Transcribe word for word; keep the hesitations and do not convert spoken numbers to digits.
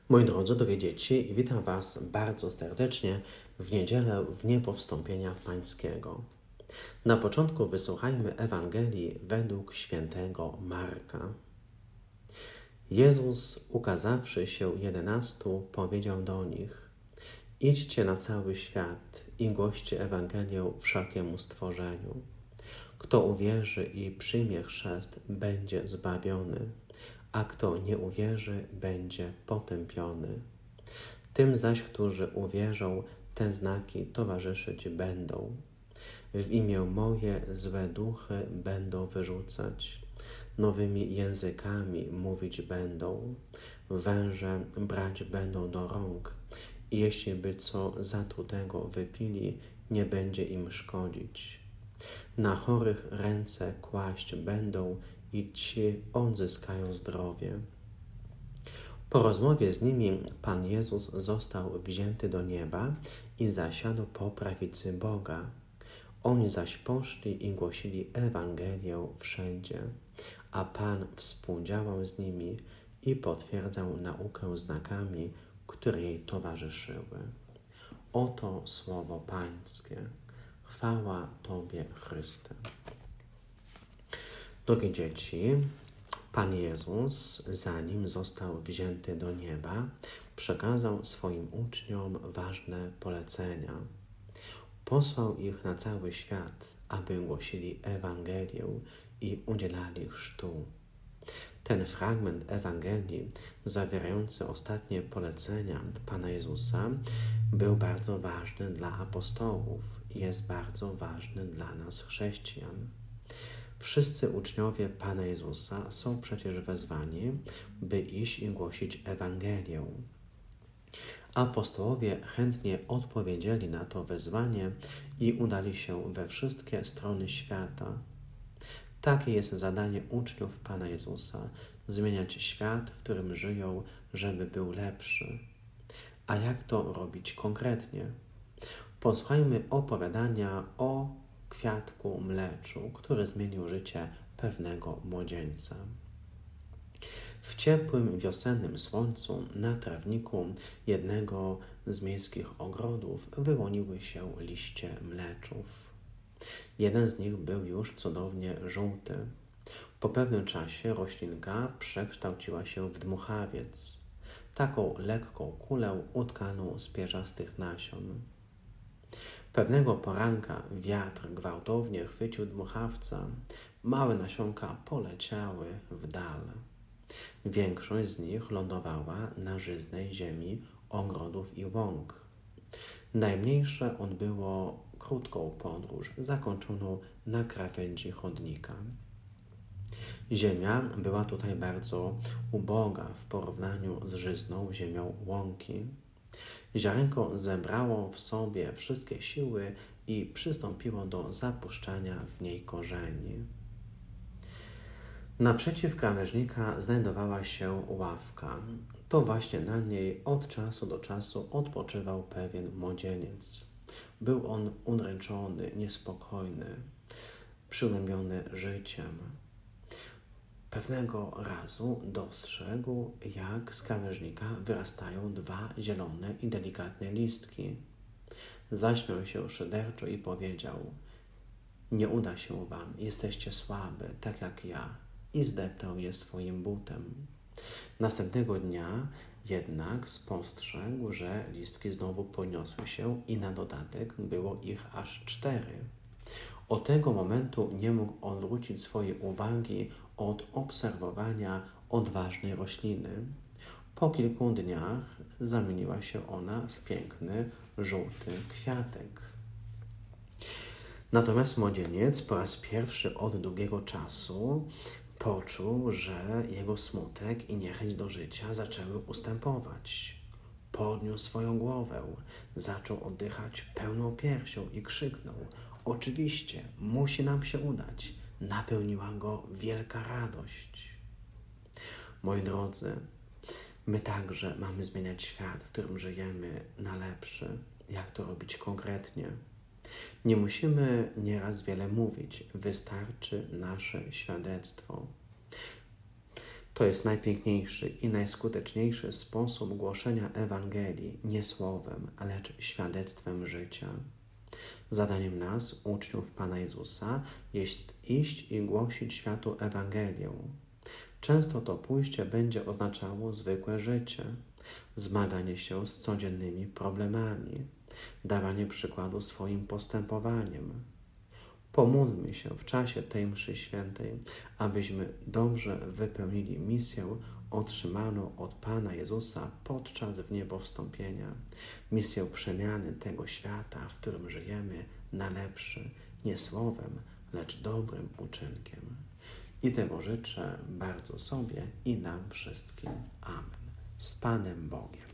Moi drodzy, drogie dzieci, witam Was bardzo serdecznie w niedzielę w dniu Wstąpienia Pańskiego. Na początku wysłuchajmy Ewangelii według świętego Marka. Jezus, ukazawszy się jedenastu, powiedział do nich: idźcie na cały świat i głoście Ewangelię wszelkiemu stworzeniu. Kto uwierzy i przyjmie chrzest, będzie zbawiony, a kto nie uwierzy, będzie potępiony. Tym zaś, którzy uwierzą, te znaki towarzyszyć będą. W imię moje złe duchy będą wyrzucać, nowymi językami mówić będą, węże brać będą do rąk i jeśli by co zatrutego wypili, nie będzie im szkodzić. Na chorych ręce kłaść będą i ci odzyskają zdrowie. Po rozmowie z nimi Pan Jezus został wzięty do nieba i zasiadł po prawicy Boga. Oni zaś poszli i głosili Ewangelię wszędzie, a Pan współdziałał z nimi i potwierdzał naukę znakami, które jej towarzyszyły. Oto słowo Pańskie. Chwała Tobie, Chryste. Drogie dzieci, Pan Jezus, zanim został wzięty do nieba, przekazał swoim uczniom ważne polecenia. Posłał ich na cały świat, aby głosili Ewangelię i udzielali chrztu. Ten fragment Ewangelii, zawierający ostatnie polecenia Pana Jezusa, był bardzo ważny dla apostołów i jest bardzo ważny dla nas, chrześcijan. Wszyscy uczniowie Pana Jezusa są przecież wezwani, by iść i głosić Ewangelię. Apostołowie chętnie odpowiedzieli na to wezwanie i udali się we wszystkie strony świata. Takie jest zadanie uczniów Pana Jezusa, zmieniać świat, w którym żyją, żeby był lepszy. A jak to robić konkretnie? Posłuchajmy opowiadania o kwiatku mleczu, który zmienił życie pewnego młodzieńca. W ciepłym wiosennym słońcu na trawniku jednego z miejskich ogrodów wyłoniły się liście mleczów. Jeden z nich był już cudownie żółty. Po pewnym czasie roślinka przekształciła się w dmuchawiec, taką lekką kulę utkaną z pierzastych nasion. Pewnego poranka wiatr gwałtownie chwycił dmuchawca, małe nasionka poleciały w dal. Większość z nich lądowała na żyznej ziemi ogrodów i łąk. Najmniejsze odbyło krótką podróż, zakończoną na krawędzi chodnika. Ziemia była tutaj bardzo uboga w porównaniu z żyzną ziemią łąki. Ziarenko zebrało w sobie wszystkie siły i przystąpiło do zapuszczania w niej korzeni. Naprzeciw krawężnika znajdowała się ławka. To właśnie na niej od czasu do czasu odpoczywał pewien młodzieniec. Był on udręczony, niespokojny, przygnębiony życiem. Pewnego razu dostrzegł, jak z krawężnika wyrastają dwa zielone i delikatne listki. Zaśmiał się szyderczo i powiedział: nie uda się wam, jesteście słabe, tak jak ja. I zdeptał je swoim butem. Następnego dnia jednak spostrzegł, że listki znowu podniosły się i na dodatek było ich aż cztery. Od tego momentu nie mógł odwrócić swojej uwagi od obserwowania odważnej rośliny. Po kilku dniach zamieniła się ona w piękny, żółty kwiatek. Natomiast młodzieniec po raz pierwszy od długiego czasu poczuł, że jego smutek i niechęć do życia zaczęły ustępować. Podniósł swoją głowę, zaczął oddychać pełną piersią i krzyknął: oczywiście, musi nam się udać. Napełniła go wielka radość. Moi drodzy, my także mamy zmieniać świat, w którym żyjemy, na lepszy. Jak to robić konkretnie? Nie musimy nieraz wiele mówić, wystarczy nasze świadectwo. To jest najpiękniejszy i najskuteczniejszy sposób głoszenia Ewangelii nie słowem, lecz świadectwem życia. Zadaniem nas, uczniów Pana Jezusa, jest iść i głosić światu Ewangelię. Często to pójście będzie oznaczało zwykłe życie, zmaganie się z codziennymi problemami, dawanie przykładu swoim postępowaniem. Pomódlmy się w czasie tej mszy świętej, abyśmy dobrze wypełnili misję otrzymaną od Pana Jezusa podczas wniebowstąpienia, misję przemiany tego świata, w którym żyjemy, na lepszy, nie słowem, lecz dobrym uczynkiem. I tego życzę bardzo sobie i nam wszystkim. Amen. Z Panem Bogiem.